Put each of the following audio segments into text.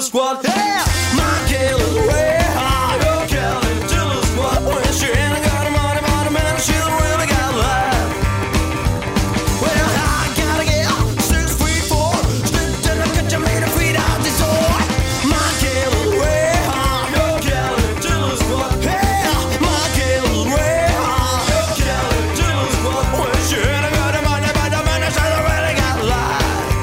squad. Yeah, my killer's way high. Your killer squad. When she ain't got a money, man, she really got life. Well, I gotta get 6 feet 4, straight till I catch you made a feet out the door. My killer's way high. Your killer squad. Yeah, my killer's way high. Your killer squad. When she ain't got a money, man, she really got life.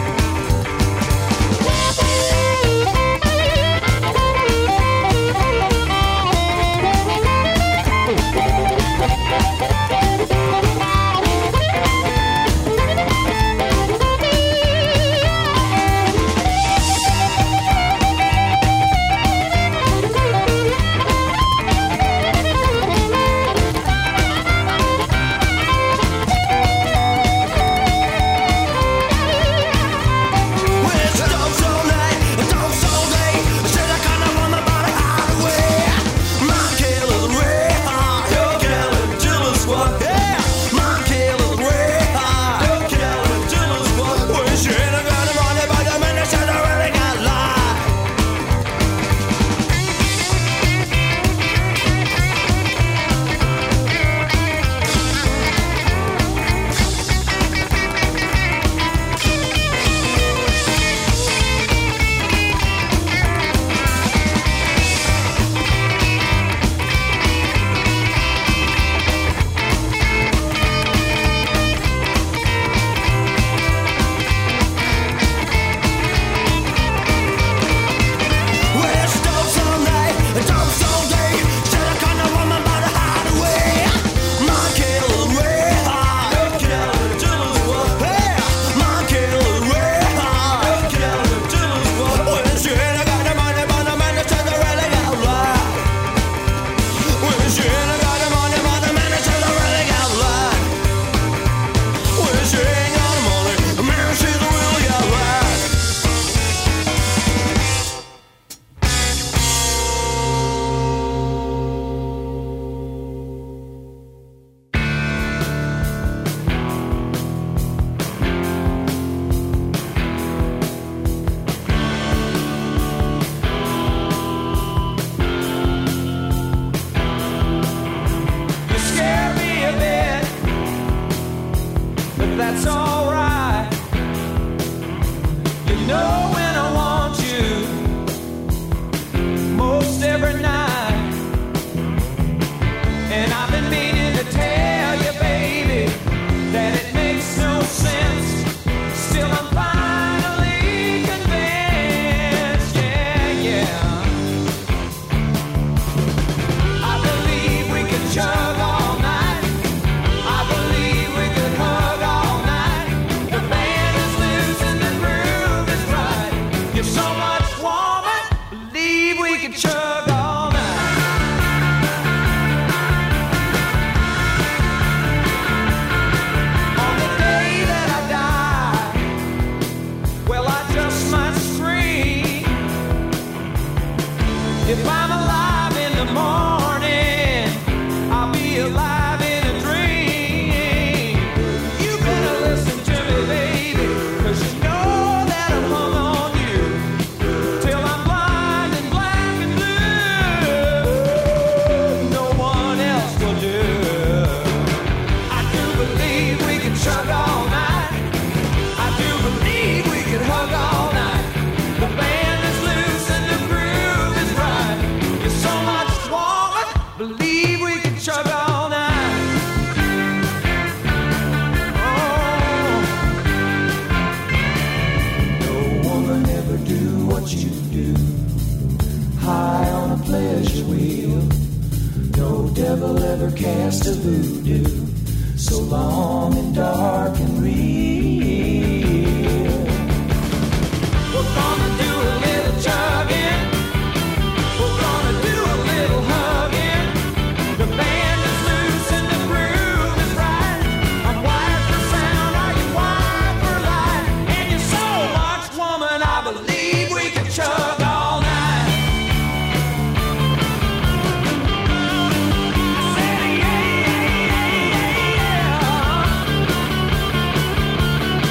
That's alright. You know when I want you most every night. And I've been meaning to tell you, baby, that it makes no sense. Still I'm finally convinced. Yeah, yeah. I believe we can chug all night. I believe we could hug all night. The band is loose and the groove is right. You're so much woman, believe we could chug all night. On the day that I die, well, I just might scream. If I'm alive in the morning, I'll be alive in a dream. You better listen to me, baby, 'cause you know that I'm hung on you till I'm blind and black and blue. No one else will do. I do believe we can chug all night. I do believe we can hug all night. The band is loose and the groove is right. You're so much woman, believe we can chug all night. Oh, no woman ever do what you do. High on a pleasure wheel. No devil ever cast a voodoo. So long and dark and real. We're gonna do a little chugging. We're gonna do a little hugging. The band is loose and the groove is right. I'm wired for sound, are you wired for light? And you're so much woman, I believe we can chug all night. I said, yeah, yeah, yeah, yeah, yeah.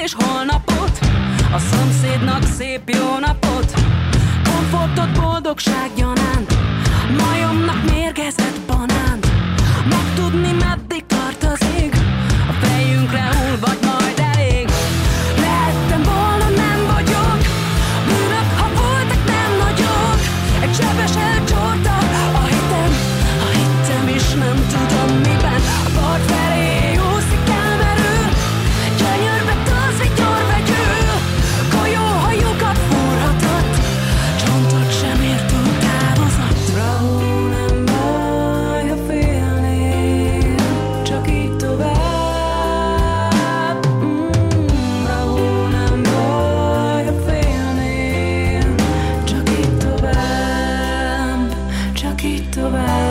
és holnapot, a szomszédnak szép jó napot, komfortot, boldogság gyanánt, majomnak mérgezett banánt, megtudni meddig tart az ég, a fejünkre hull vagy majd elég. Lehettem volna, nem vagyok, bűnök, ha voltak, nem nagyok, egy sebes elcsorta a hittem is nem tudom miben, a part felé úszik, elmerül, gyönyörbe tolsz, vigyorvegyül, golyóhajukat forhatott, csontot sem ért túl távozott. Bravo, nem baj, ha félnél, csak így tovább. Bravo, nem baj, ha félnél, csak így tovább, csak így tovább.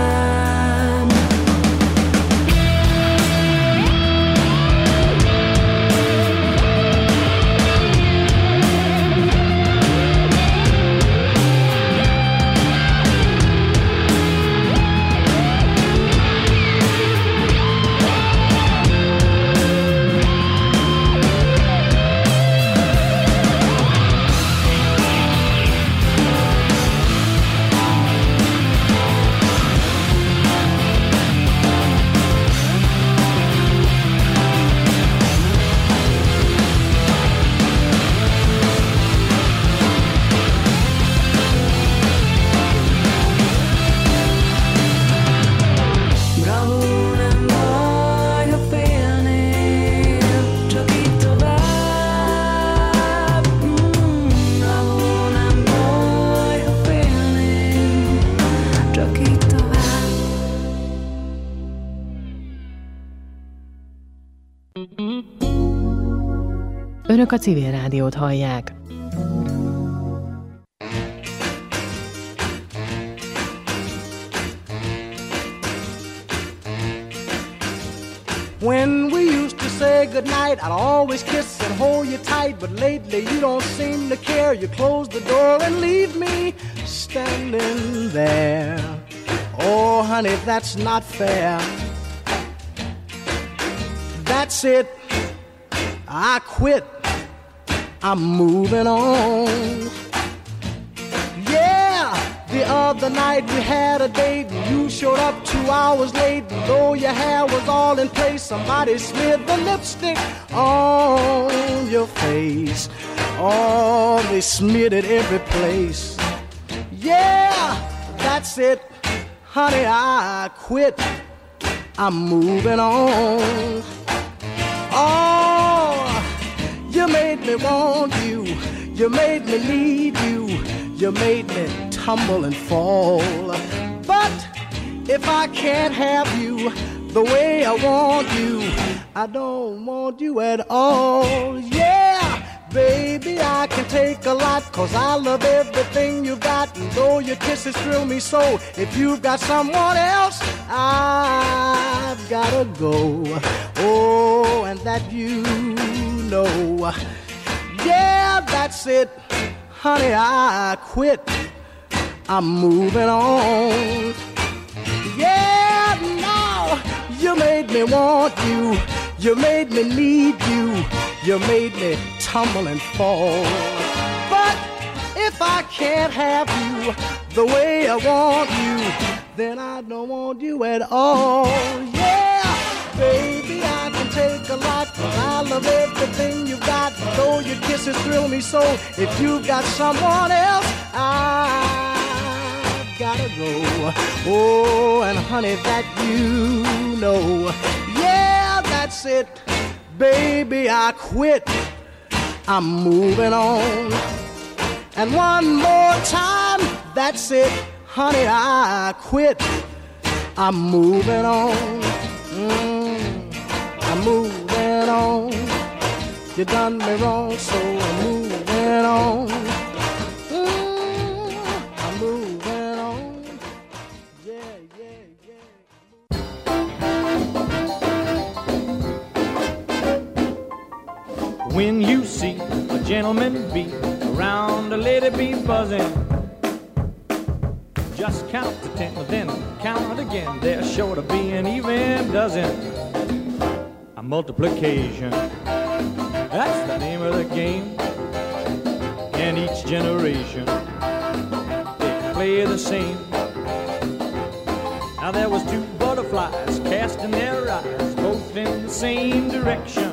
Önök a Civil Rádiót hallják. When we used to say goodnight, I'd always kiss and hold you tight. But lately you don't seem to care. You close the door and leave me standing there. Oh, honey, that's not fair. That's it, I quit, I'm moving on. Yeah, the other night we had a date and you showed up 2 hours late. And though your hair was all in place, somebody smeared the lipstick on your face. Oh, they smeared it every place. Yeah, that's it, honey, I quit, I'm moving on. Oh, you made me want you, you made me need you, you made me tumble and fall. But if I can't have you the way I want you, I don't want you at all. Yeah, baby, I can take a lot, 'cause I love everything you got. And though your kisses thrill me so, if you've got someone else, I've gotta go. Oh, and that you know. Yeah, that's it, honey, I quit, I'm moving on. Yeah, now you made me want you, you made me need you, you made me tumble and fall. But if I can't have you the way I want you, then I don't want you at all. Yeah, baby, I can take a lot, 'cause I love everything you got. Though your kisses thrill me so, if you've got someone else, I've gotta go. Oh, and honey, that you know. Yeah, that's it, baby, I quit, I'm moving on. And one more time, that's it, honey, I quit, I'm moving on. I'm moving on. You done me wrong, so I'm moving on. I'm moving on. Yeah, yeah, yeah. When you see a gentleman be around a lady be buzzing, just count to 10, then count again. There's sure to be an even dozen. A multiplication. That's the name of the game. And each generation, they play the same. Now there was two butterflies casting their eyes both in the same direction.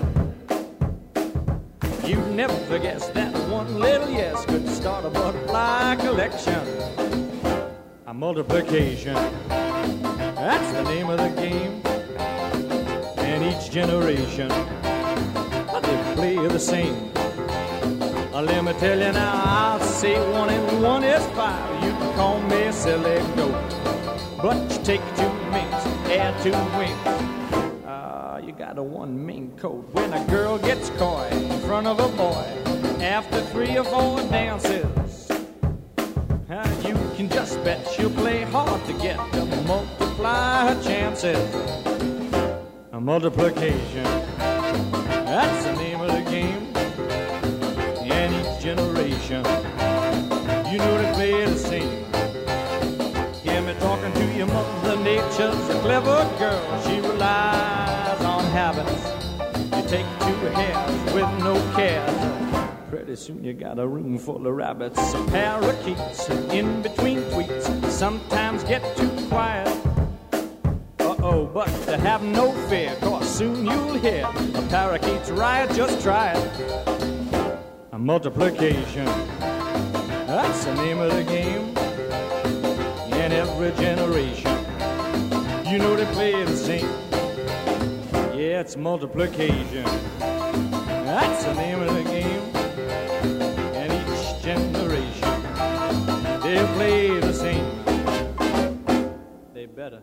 You'd never guess that one little yes could start a butterfly collection. A multiplication, that's the name of the game. And each generation, they play the same. Let me tell you now, I'll say 1 and 1 is 5. You can call me a silly goat, but you take 2 minks, add 2 wings. You got a 1 mink coat. When a girl gets coy in front of a boy after 3 or 4 dances, you can just bet she'll play hard to get to multiply her chances. A multiplication, that's the name of the game. And each generation, you know they play the same. Hear me talking to your mother nature's a clever girl. She relies on habits. You take 2 hairs with no care. Pretty soon you got a room full of rabbits. Some parakeets in between tweets sometimes get too quiet. Uh-oh, but to have no fear, cause soon you'll hear a parakeet's riot, just try it. A multiplication, that's the name of the game. In every generation, you know they play the same. Yeah, it's multiplication, that's the name of the game. And each generation, they play the same. They better.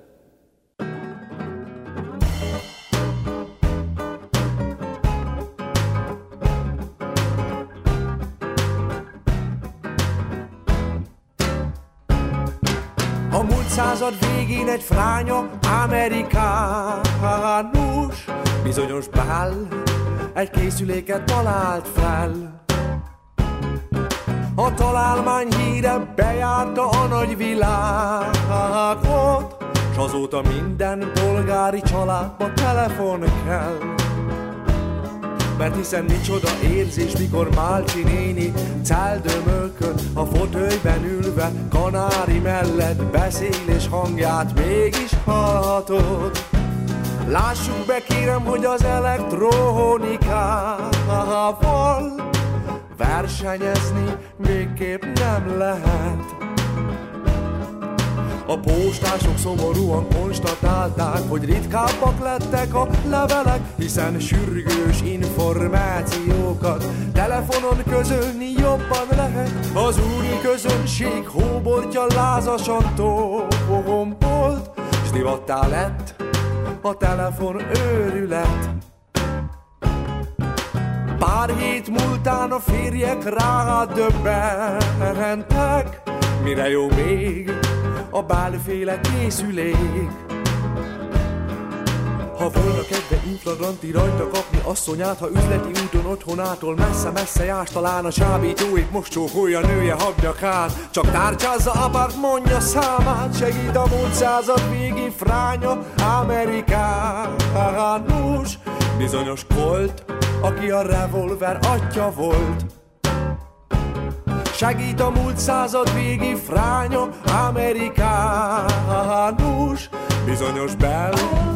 A múlt század végén egy fránya amerikánus, bizonyos Bell egy készüléket talált fel. A találmány híre bejárta a nagy világot, s azóta minden polgári családba telefon kell. Mert hiszen micsoda érzés, mikor Málcsi néni celdömölkön a fotölyben ülve kanári mellett beszél, és hangját mégis hallhatod. Lássuk be kérem, hogy az elektronikával versenyezni végképp nem lehet. A postások szomorúan konstatálták, hogy ritkábbak lettek a levelek, hiszen sürgős információkat telefonon közölni jobban lehet. Az úri közönség hóbortja lázasan tombolt, s divattá lett a telefon őrület. Pár hét múltán a férjek rádöbbentek, mire jó még a bálféle készülék. Ha volna kedve infragranti rajta kapni asszonyát, ha üzleti úton otthonától messze-messze jársz, talán a csábítóit most csókolja nője habnyakát. Csak tárcsázza apárt, mondja számát, segít a múlt század végi fránya amerikánus, bizonyos Colt, aki a revolver atya volt. Segít a múlt század végi fránya amerikánus, bizonyos Bell,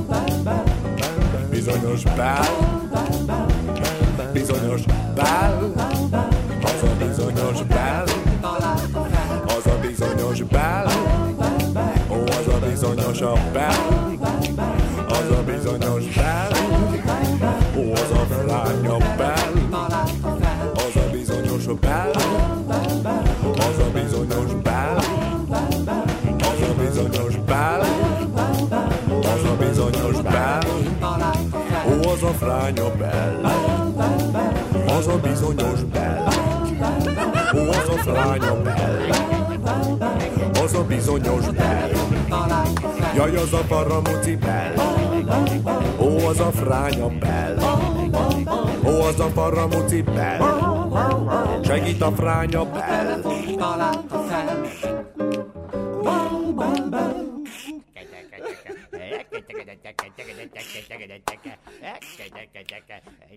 bizonyos Bell, bizonyos Bell, az a bizonyos Bell, az a bizonyos Bell, ó, az a bizonyos a Bell, az a bizonyos Bell, ó, az a fránya Bell, az a bizonyos Bell, az a bizonyos Bell, az a bizonyos Bell, az a bizonyos Bell, ó, az a fránya Bell, az a bizonyos Bell, ó, az a fránya Bell, az a bizonyos Bell, jaj, az a paramuci Bell, ó, az a fránya Bell, ó, az a paramuci Bell, segít a fránya Bell.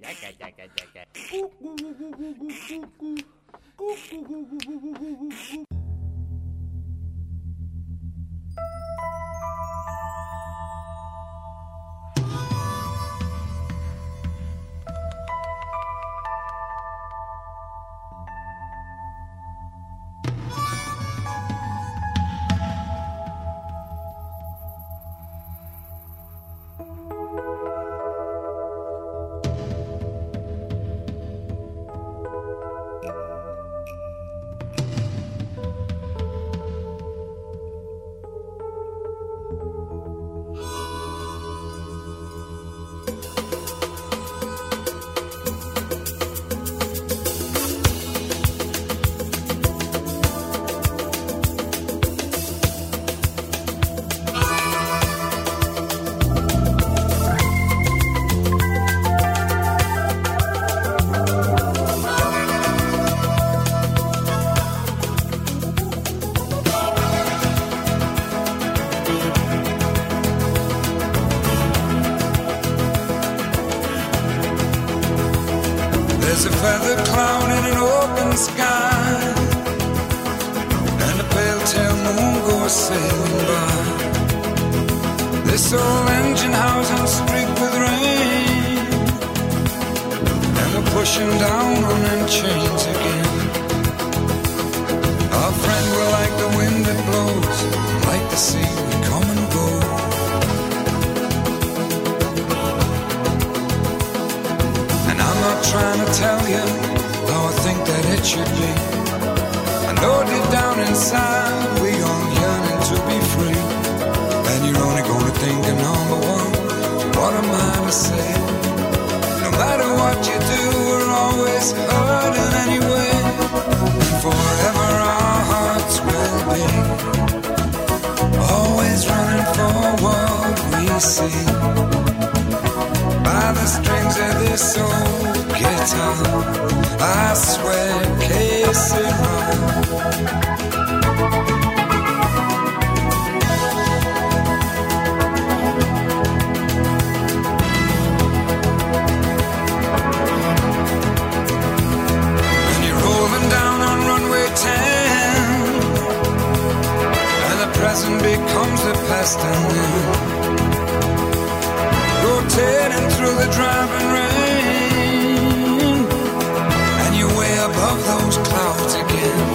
There's a feather cloud in an open sky, and a pale tail moon goes sailing by. This old engine housing streaked with rain, and we're pushing down on them chains again. Our friend, we're like the wind that blows, like the sea we come and go. And I'm not trying to tell you how I think that it should be. I know deep down inside we all yearning to be free. And you're only gonna think of number one. What am I to say? No matter what you do, we're always hurting anyway. And forever our hearts will be always running for what we see. By the strings of this old guitar, I swear, que sera. And you're rolling down on runway 10, and the present becomes the past and then rotating through the driving rain, and you're way above those clouds again.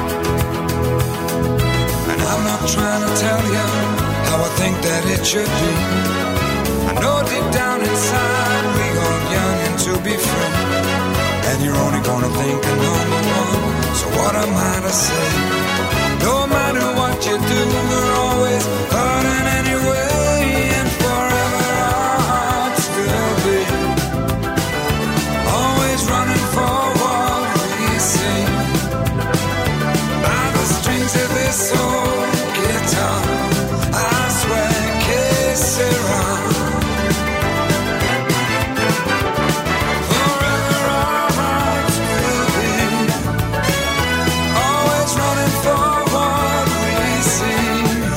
And I'm not trying to tell you how I think that it should be. I know deep down inside we all yearning to be free. And you're only gonna think of number one. So what am I to say? No matter what you do, we're always hurting anyway. And forever our hearts will be always running for what we see. By the strings of this old guitar, I swear, que sera. Forever our hearts will be always running for what we see.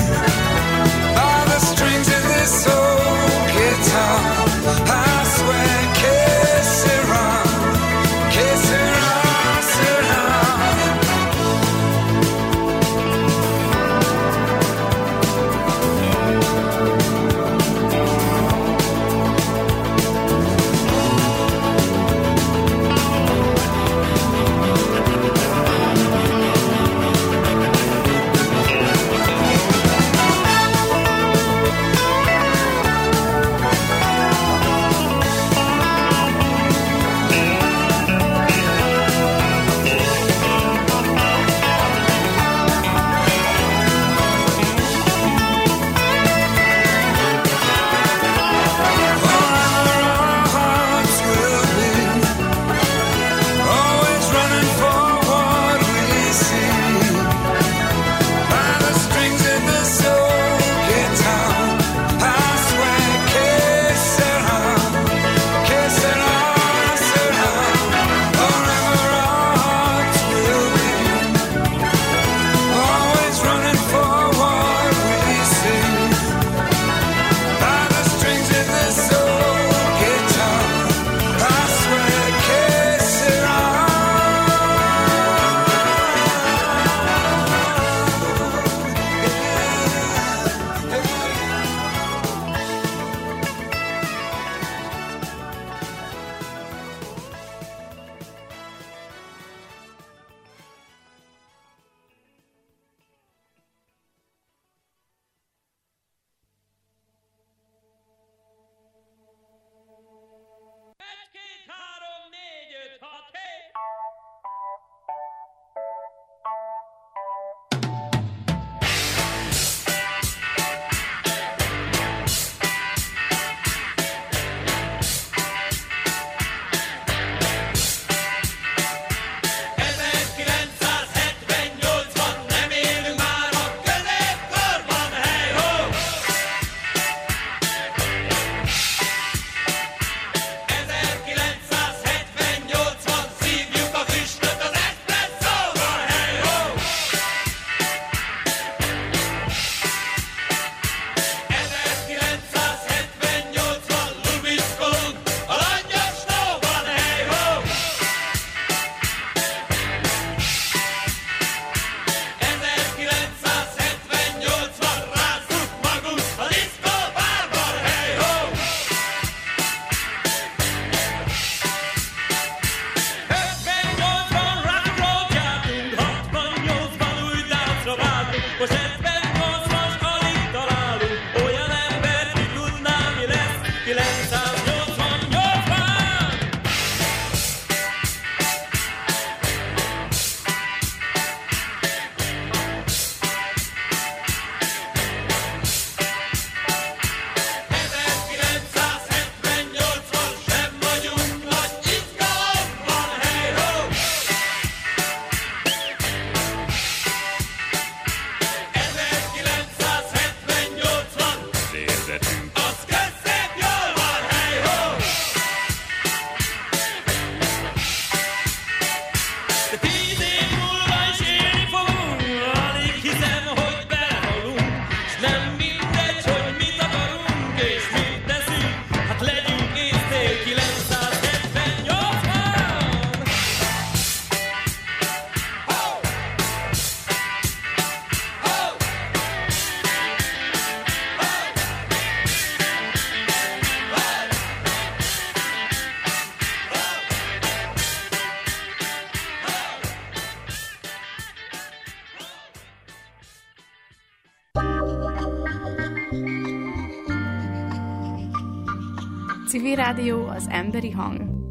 Civil Rádió, az emberi hang.